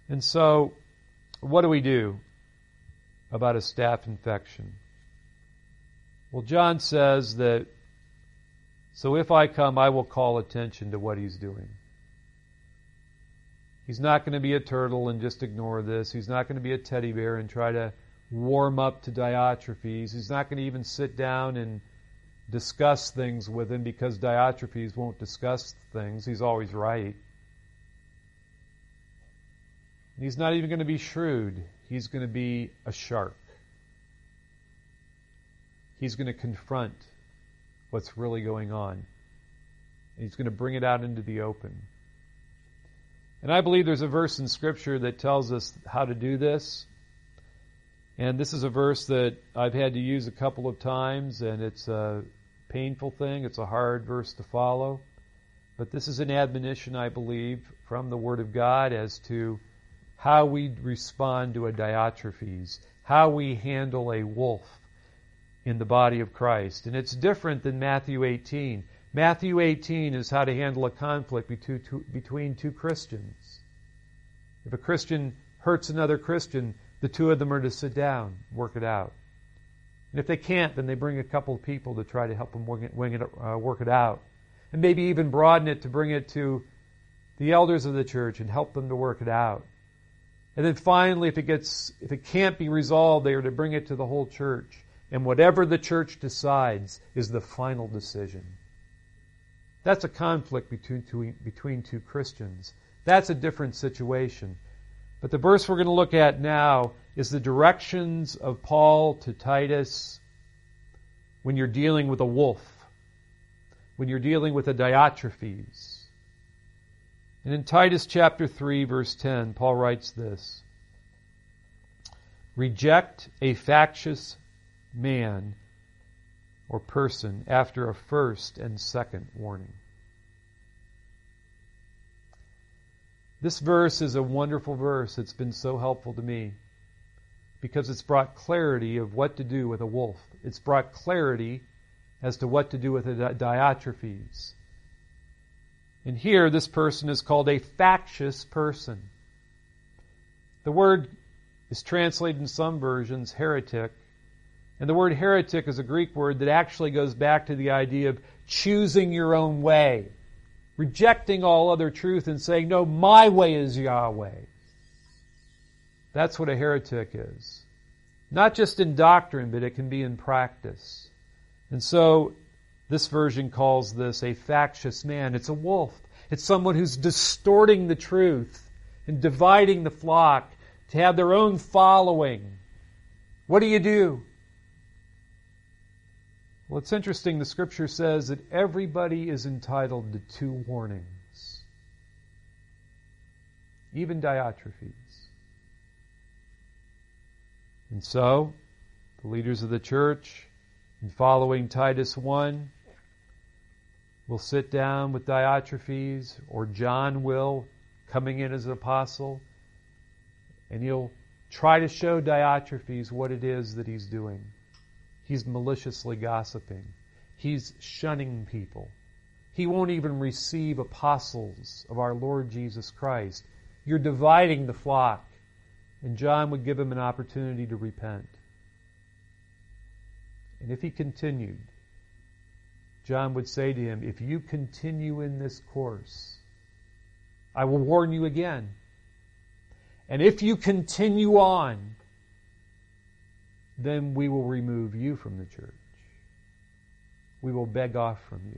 And so, what do we do about a staph infection? Well, John says that, so if I come, I will call attention to what he's doing. He's not going to be a turtle and just ignore this. He's not going to be a teddy bear and try to warm up to Diotrephes. He's not going to even sit down and discuss things with him because Diotrephes won't discuss things. He's always right. He's not even going to be shrewd. He's going to be a shark. He's going to confront what's really going on. He's going to bring it out into the open. And I believe there's a verse in Scripture that tells us how to do this. And this is a verse that I've had to use a couple of times, and it's a painful thing. It's a hard verse to follow. But this is an admonition, I believe, from the Word of God as to how we respond to a Diotrephes, how we handle a wolf in the body of Christ. And it's different than Matthew 18. Matthew 18 is how to handle a conflict between two Christians. If a Christian hurts another Christian, the two of them are to sit down, work it out. And if they can't, then they bring a couple of people to try to help them work it out. And maybe even broaden it to bring it to the elders of the church and help them to work it out. And then finally, if it can't be resolved, they are to bring it to the whole church. And whatever the church decides is the final decision. That's a conflict between two Christians. That's a different situation. But the verse we're going to look at now is the directions of Paul to Titus when you're dealing with a wolf, when you're dealing with a Diotrephes. And in Titus chapter 3, verse 10, Paul writes this: "Reject a factious man or person after a first and second warning." This verse is a wonderful verse. It's been so helpful to me because it's brought clarity of what to do with a wolf. It's brought clarity as to what to do with a Diotrephes. And here, this person is called a factious person. The word is translated in some versions heretic. And the word heretic is a Greek word that actually goes back to the idea of choosing your own way, rejecting all other truth and saying, no, my way is Yahweh. That's what a heretic is. Not just in doctrine, but it can be in practice. And so, this version calls this a factious man. It's a wolf. It's someone who's distorting the truth and dividing the flock to have their own following. What do? Well, it's interesting. The Scripture says that everybody is entitled to 2 warnings. Even Diotrephes. And so, the leaders of the church, in following Titus 1, will sit down with Diotrephes, or John will, coming in as an apostle, and he'll try to show Diotrephes what it is that he's doing. He's maliciously gossiping. He's shunning people. He won't even receive apostles of our Lord Jesus Christ. You're dividing the flock. And John would give him an opportunity to repent. And if he continued, John would say to him, if you continue in this course, I will warn you again. And if you continue on, then we will remove you from the church. We will beg off from you.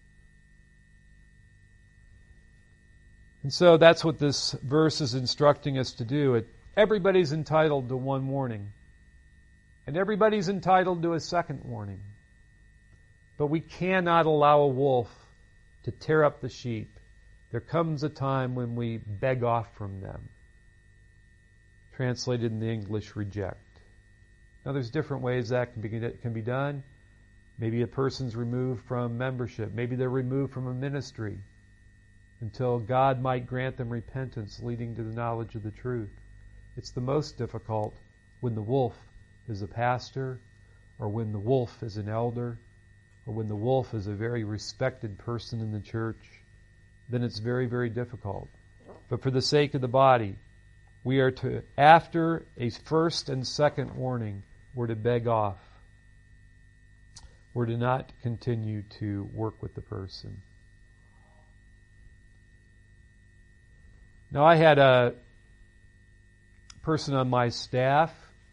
And so that's what this verse is instructing us to do. Everybody's entitled to 1 warning. And everybody's entitled to a 2nd warning. But we cannot allow a wolf to tear up the sheep. There comes a time when we beg off from them. Translated in the English, reject. Now there's different ways that can be done. Maybe a person's removed from membership. Maybe they're removed from a ministry until God might grant them repentance leading to the knowledge of the truth. It's the most difficult when the wolf is a pastor, or when the wolf is an elder, or when the wolf is a very respected person in the church. Then it's very, very difficult. But for the sake of the body, we are to, after a first and second warning, we're to beg off. We're to not continue to work with the person. Now, I had a person on my staff,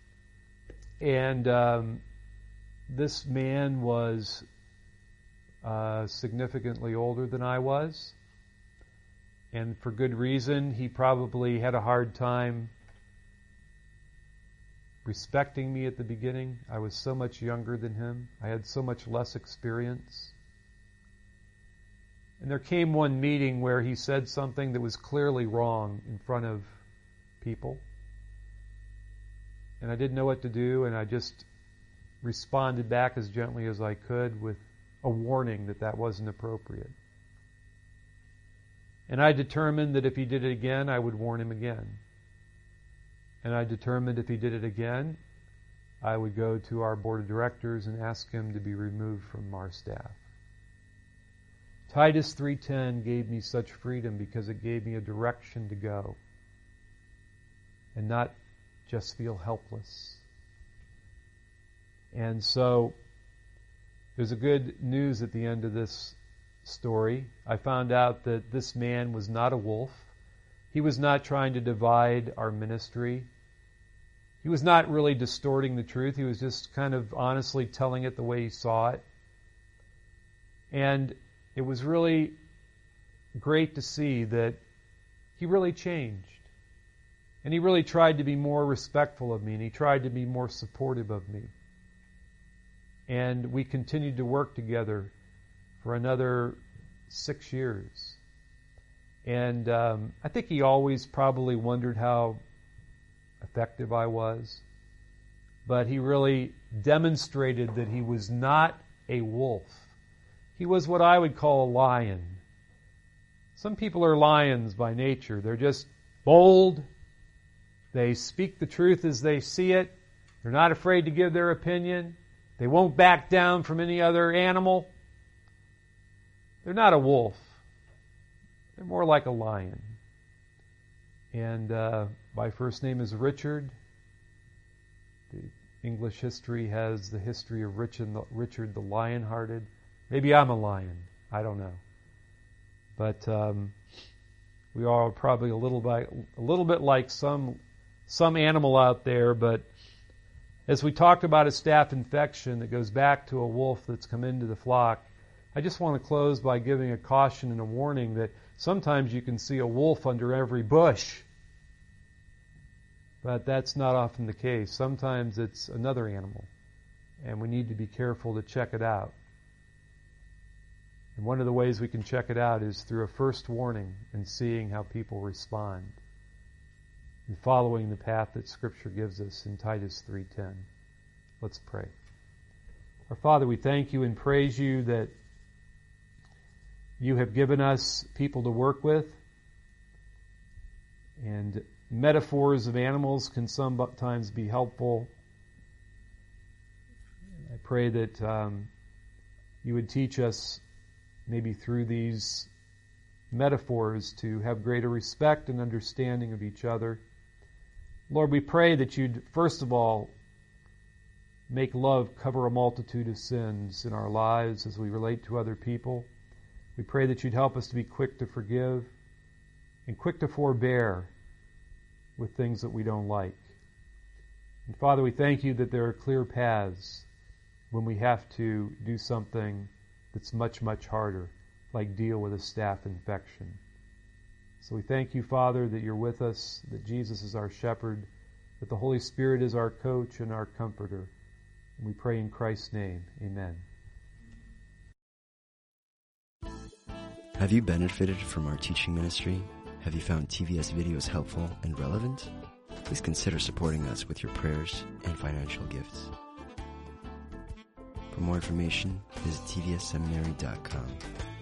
and this man was significantly older than I was. And for good reason. He probably had a hard time respecting me at the beginning. I was so much younger than him. I had so much less experience. And there came one meeting where he said something that was clearly wrong in front of people. And I didn't know what to do, and I just responded back as gently as I could with a warning that that wasn't appropriate. And I determined that if he did it again, I would warn him again. And I determined if he did it again, I would go to our board of directors and ask him to be removed from our staff. Titus 3:10 gave me such freedom because it gave me a direction to go and not just feel helpless. And so there's a good news at the end of this story. I found out that this man was not a wolf. He was not trying to divide our ministry. He was not really distorting the truth. He was just kind of honestly telling it the way he saw it. And it was really great to see that he really changed. And he really tried to be more respectful of me, and he tried to be more supportive of me. And we continued to work together for another 6 years. And I think he always probably wondered how effective I was. But he really demonstrated that he was not a wolf. He was what I would call a lion. Some people are lions by nature. They're just bold. They speak the truth as they see it. They're not afraid to give their opinion. They won't back down from any other animal. They're not a wolf. They're more like a lion. And my first name is Richard. The English history has the history of Richard the Lion-Hearted. Maybe I'm a lion. I don't know. But we are probably a little bit like some animal out there. But as we talked about a staph infection that goes back to a wolf that's come into the flock, I just want to close by giving a caution and a warning that sometimes you can see a wolf under every bush. But that's not often the case. Sometimes it's another animal, and we need to be careful to check it out. And one of the ways we can check it out is through a first warning and seeing how people respond and following the path that Scripture gives us in Titus 3:10. Let's pray. Our Father, we thank you and praise you that you have given us people to work with, and metaphors of animals can sometimes be helpful. I pray that you would teach us, maybe through these metaphors, to have greater respect and understanding of each other. Lord, we pray that you'd, first of all, make love cover a multitude of sins in our lives as we relate to other people. We pray that you'd help us to be quick to forgive and quick to forbear with things that we don't like. And Father, we thank you that there are clear paths when we have to do something that's much, much harder, like deal with a staph infection. So we thank you, Father, that you're with us, that Jesus is our shepherd, that the Holy Spirit is our coach and our comforter. And we pray in Christ's name. Amen. Have you benefited from our teaching ministry? Have you found TVS videos helpful and relevant? Please consider supporting us with your prayers and financial gifts. For more information, visit tvsseminary.com.